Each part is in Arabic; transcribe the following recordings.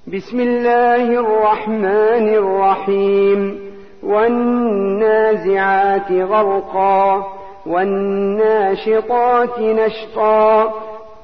بسم الله الرحمن الرحيم. والنازعات غرقا والناشطات نشطا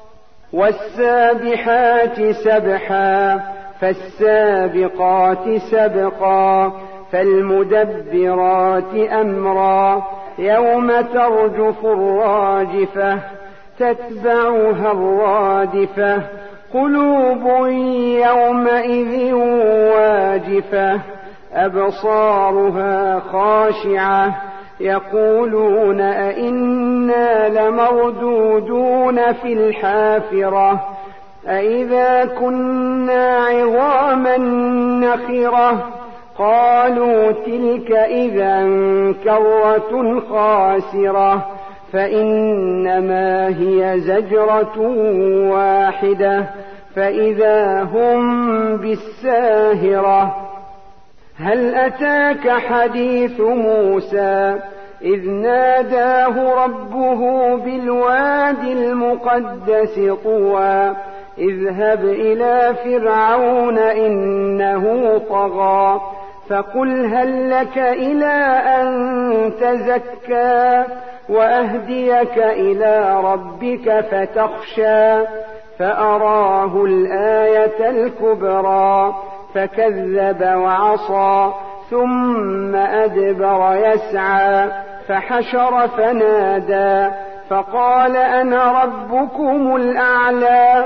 والسابحات سبحا فالسابقات سبقا فالمدبرات أمرا يوم ترجف الراجفة تتبعها الرادفة قلوب يومئذ واجفة أبصارها خاشعة يقولون أئنا لمردودون في الحافرة أئذا كنا عظاما نخرة قالوا تلك إذا كرة خاسرة فإنما هي زجرة واحدة فإذا هم بالساهرة. هل أتاك حديث موسى إذ ناداه ربه بالوادي المقدس طوى اذهب إلى فرعون إنه طغى فقل هل لك إلى أن تزكى وأهديك إلى ربك فتخشى فأراه الآية الكبرى فكذب وعصى ثم أدبر يسعى فحشر فنادى فقال أنا ربكم الأعلى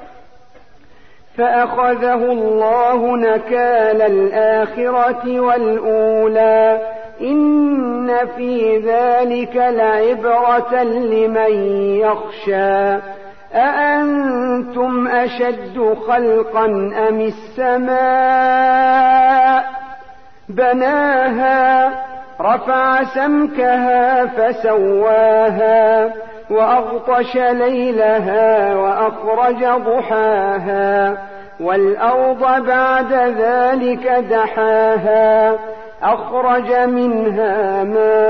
فأخذه الله نكال الآخرة والأولى إن في ذلك لعبرة لمن يخشى. أأنتم أشد خلقا أم السماء بناها رفع سمكها فسواها وأغطش ليلها وأخرج ضحاها والأرض بعد ذلك دحاها أخرج منها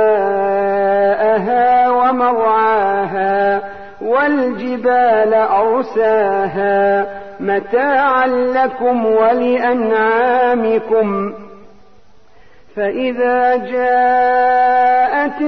ماءها ومرعاها والجبال أرساها متاعا لكم ولأنعامكم فإذا جاءت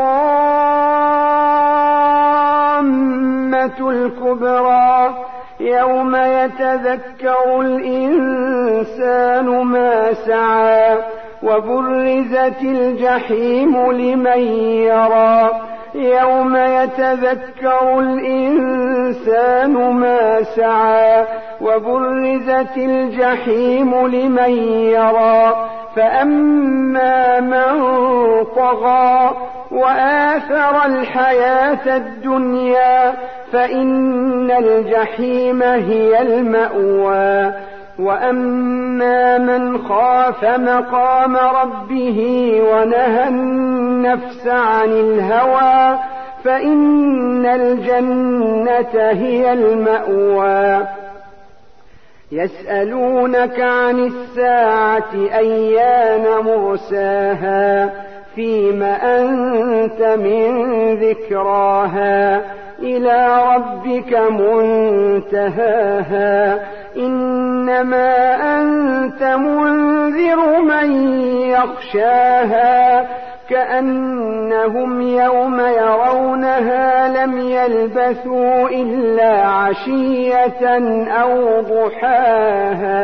الطامة الكبرى يوم يتذكر الإنسان ما سعى وبرزت الجحيم لمن يرى يوم يتذكر الإنسان ما سعى وبرزت الجحيم لمن يرى فأما من طغى وآثر الحياة الدنيا فإن الجحيم هي المأوى وأما من خاف مقام ربه ونهى النفس عن الهوى فإن الجنة هي المأوى. يسألونك عن الساعة أيان مرساها فيم أنت من ذكراها إلى ربك منتهاها إنما أنت منذر من يخشاها كأنهم يوم يرونها لم يلبثوا إلا عشية أو ضحاها.